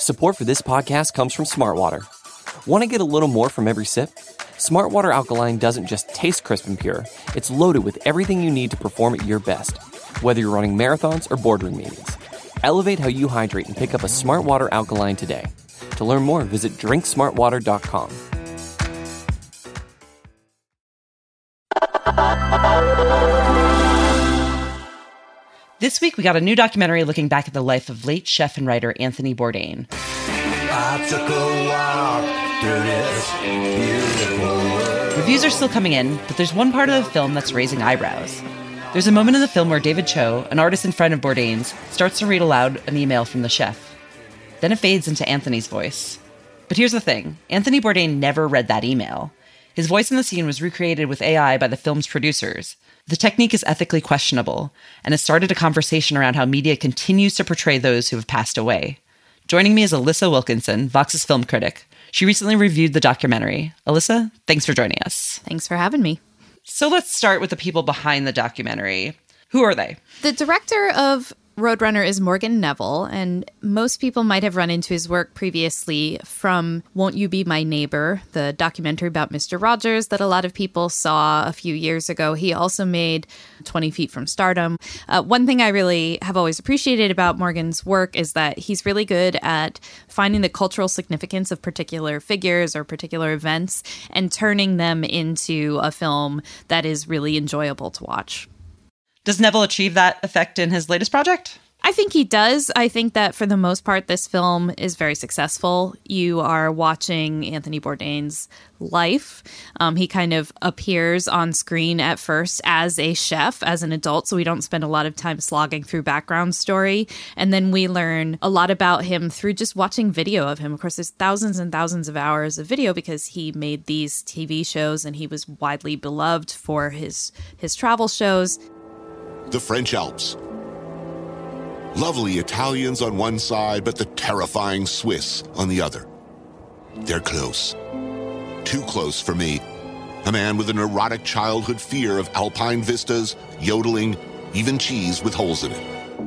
Support for this podcast comes from Smartwater. Want to get a little more from every sip? Smartwater Alkaline doesn't just taste crisp and pure, it's loaded with everything you need to perform at your best, whether you're running marathons or boardroom meetings. Elevate how you hydrate and pick up a Smartwater Alkaline today. To learn more, visit drinksmartwater.com. This week, we got a new documentary looking back at the life of late chef and writer Anthony Bourdain. I took a walk through this beautiful world. Reviews are still coming in, but there's one part of the film that's raising eyebrows. There's a moment in the film where David Cho, an artist and friend of Bourdain's, starts to read aloud an email from the chef. Then it fades into Anthony's voice. But here's the thing. Anthony Bourdain never read that email. His voice in the scene was recreated with AI by the film's producers. The technique is ethically questionable, and has started a conversation around how media continues to portray those who have passed away. Joining me is Alyssa Wilkinson, Vox's film critic. She recently reviewed the documentary. Alyssa, thanks for joining us. Thanks for having me. So let's start with the people behind the documentary. Who are they? The director of Roadrunner is Morgan Neville, and most people might have run into his work previously from Won't You Be My Neighbor, the documentary about Mr. Rogers that a lot of people saw a few years ago. He also made 20 Feet from Stardom. One thing I really have always appreciated about Morgan's work is that he's really good at finding the cultural significance of particular figures or particular events and turning them into a film that is really enjoyable to watch. Does Neville achieve that effect in his latest project? I think he does. I think that for the most part, this film is very successful. You are watching Anthony Bourdain's life. He kind of appears on screen at first as a chef, as an adult, so we don't spend a lot of time slogging through background story. And then we learn a lot about him through just watching video of him. Of course, there's thousands and thousands of hours of video because he made these TV shows and he was widely beloved for his travel shows. The French Alps. Lovely Italians on one side, but the terrifying Swiss on the other. They're close. Too close for me. A man with an erotic childhood fear of alpine vistas, yodeling, even cheese with holes in it.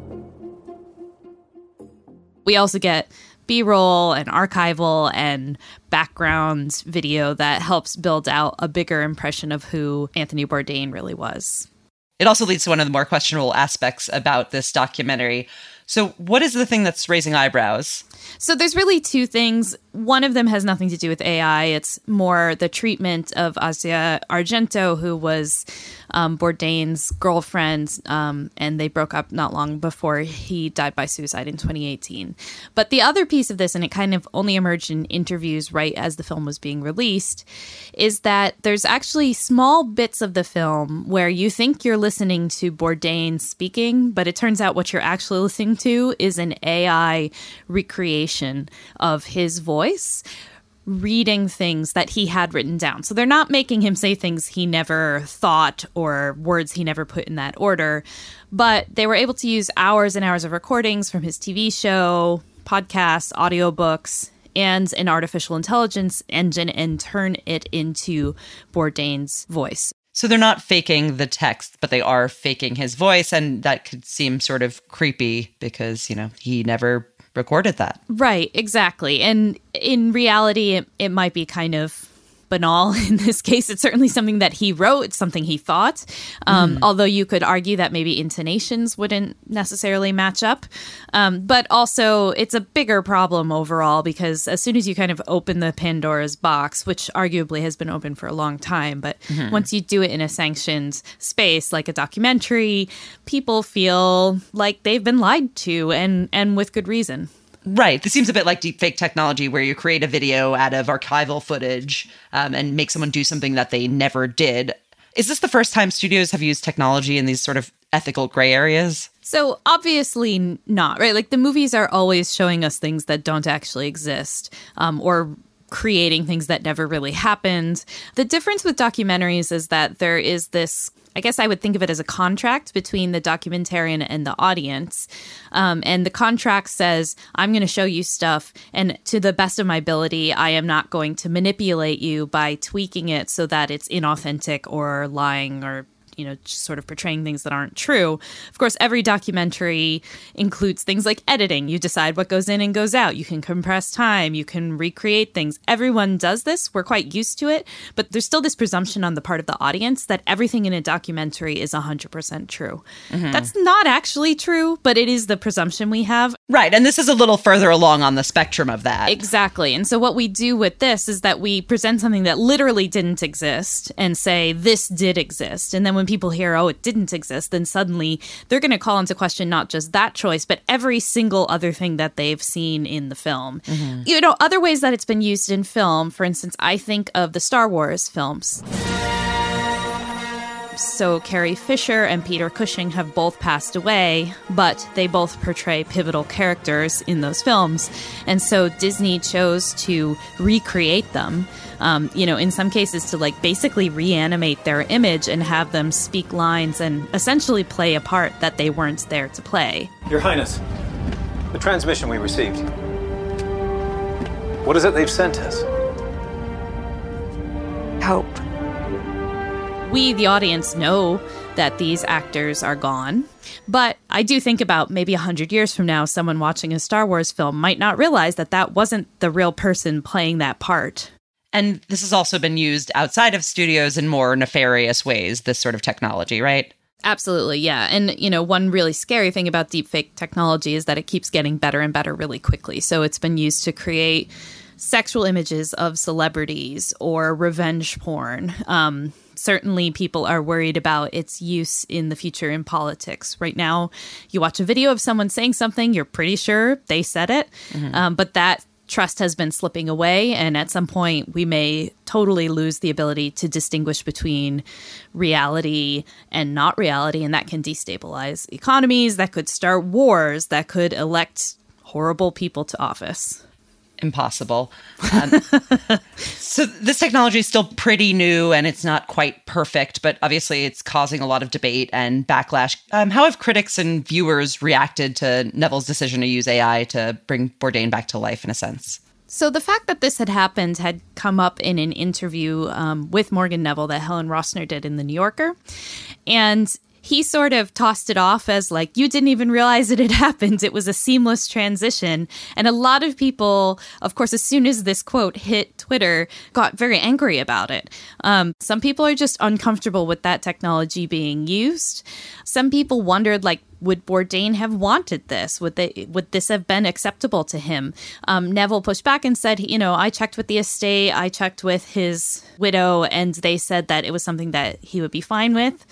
We also get B-roll and archival and background video that helps build out a bigger impression of who Anthony Bourdain really was. It also leads to one of the more questionable aspects about this documentary. So what is the thing that's raising eyebrows? So there's really two things. One of them has nothing to do with AI. It's more the treatment of Asia Argento, who was Bourdain's girlfriend, and they broke up not long before he died by suicide in 2018. But the other piece of this, and it kind of only emerged in interviews right as the film was being released, is that there's actually small bits of the film where you think you're listening to Bourdain speaking, but it turns out what you're actually listening to is an AI recreation of his voice reading things that he had written down. So they're not making him say things he never thought or words he never put in that order, but they were able to use hours and hours of recordings from his TV show, podcasts, audiobooks, and an artificial intelligence engine and turn it into Bourdain's voice. So they're not faking the text, but they are faking his voice, and that could seem sort of creepy because, he never recorded that. Right, exactly. And in reality, it might be kind of banal in this case. It's certainly something that he wrote. It's something he thought. Although you could argue that maybe intonations wouldn't necessarily match up. But also, it's a bigger problem overall because as soon as you kind of open the Pandora's box, which arguably has been open for a long time, but once you do it in a sanctioned space like a documentary, people feel like they've been lied to and with good reason. Right. This seems a bit like deepfake technology where you create a video out of archival footage and make someone do something that they never did. Is this the first time studios have used technology in these sort of ethical gray areas? So obviously not, right? Like the movies are always showing us things that don't actually exist or creating things that never really happened. The difference with documentaries is that there is this, I guess I would think of it as a contract between the documentarian and the audience. And the contract says, I'm going to show you stuff, and to the best of my ability, I am not going to manipulate you by tweaking it so that it's inauthentic or lying or just sort of portraying things that aren't true. Of course, every documentary includes things like editing. You decide what goes in and goes out. You can compress time. You can recreate things. Everyone does this. We're quite used to it. But there's still this presumption on the part of the audience that everything in a documentary is 100% true. That's not actually true, but it is the presumption we have. Right. And this is a little further along on the spectrum of that. Exactly. And so what we do with this is that we present something that literally didn't exist and say, this did exist. And then when people hear, oh, it didn't exist, then suddenly they're going to call into question not just that choice, but every single other thing that they've seen in the film. Other ways that it's been used in film, for instance, I think of the Star Wars films. So Carrie Fisher and Peter Cushing have both passed away, but they both portray pivotal characters in those films. And so Disney chose to recreate them, in some cases to basically reanimate their image and have them speak lines and essentially play a part that they weren't there to play. Your Highness, the transmission we received. What is it they've sent us? Hope. We, the audience, know that these actors are gone. But I do think about maybe 100 years from now, someone watching a Star Wars film might not realize that that wasn't the real person playing that part. And this has also been used outside of studios in more nefarious ways, this sort of technology, right? Absolutely, yeah. And, one really scary thing about deepfake technology is that it keeps getting better and better really quickly. So it's been used to create sexual images of celebrities or revenge porn. Certainly, people are worried about its use in the future in politics. Right now, you watch a video of someone saying something, you're pretty sure they said it, but that trust has been slipping away, and at some point, we may totally lose the ability to distinguish between reality and not reality, and that can destabilize economies, that could start wars, that could elect horrible people to office. Impossible. So this technology is still pretty new and it's not quite perfect, but obviously it's causing a lot of debate and backlash. How have critics and viewers reacted to Neville's decision to use AI to bring Bourdain back to life in a sense? So the fact that this had happened had come up in an interview with Morgan Neville that Helen Rosner did in The New Yorker. And he sort of tossed it off as you didn't even realize it had happened. It was a seamless transition. And a lot of people, of course, as soon as this quote hit Twitter, got very angry about it. Some people are just uncomfortable with that technology being used. Some people wondered, would Bourdain have wanted this? Would this have been acceptable to him? Neville pushed back and said, I checked with the estate, I checked with his widow, and they said that it was something that he would be fine with.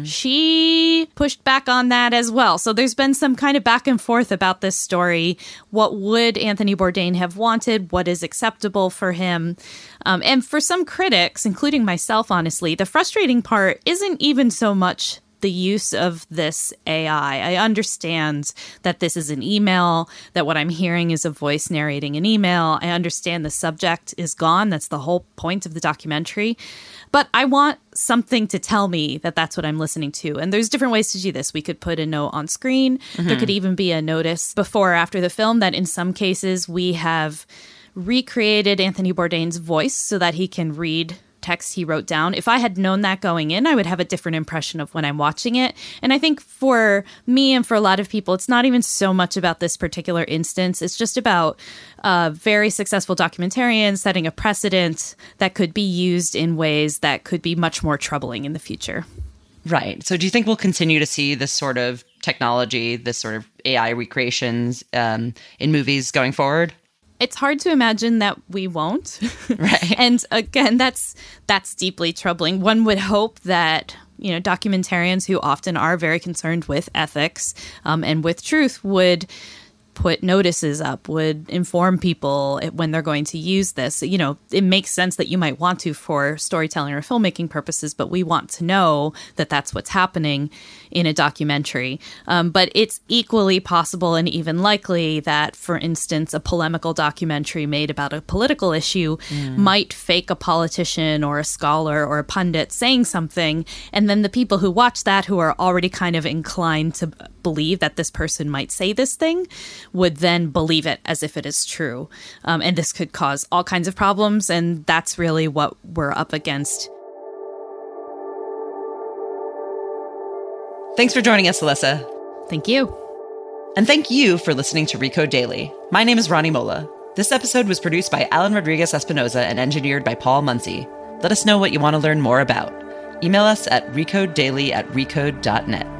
She pushed back on that as well. So there's been some kind of back and forth about this story. What would Anthony Bourdain have wanted? What is acceptable for him? And for some critics, including myself, honestly, the frustrating part isn't even so much the use of this AI. I understand that this is an email, that what I'm hearing is a voice narrating an email. I understand the subject is gone. That's the whole point of the documentary. But I want something to tell me that that's what I'm listening to. And there's different ways to do this. We could put a note on screen. There could even be a notice before or after the film that in some cases we have recreated Anthony Bourdain's voice so that he can read text he wrote down. If I had known that going in, I would have a different impression of when I'm watching it. And I think for me and for a lot of people, it's not even so much about this particular instance. It's just about very successful documentarians setting a precedent that could be used in ways that could be much more troubling in the future. Right. So do you think we'll continue to see this sort of technology, this sort of AI recreations in movies going forward? It's hard to imagine that we won't. Right. And again, that's deeply troubling. One would hope that, documentarians who often are very concerned with ethics and with truth would put notices up, would inform people when they're going to use this. It makes sense that you might want to for storytelling or filmmaking purposes, but we want to know that that's what's happening in a documentary. But it's equally possible and even likely that, for instance, a polemical documentary made about a political issue might fake a politician or a scholar or a pundit saying something, and then the people who watch that, who are already kind of inclined to believe that this person might say this thing, would then believe it as if it is true. And this could cause all kinds of problems, and that's really what we're up against. Thanks for joining us, Alyssa. Thank you. And thank you for listening to Recode Daily. My name is Ronnie Mola. This episode was produced by Alan Rodriguez Espinoza and engineered by Paul Munsey. Let us know what you want to learn more about. Email us at recodedaily@recode.net.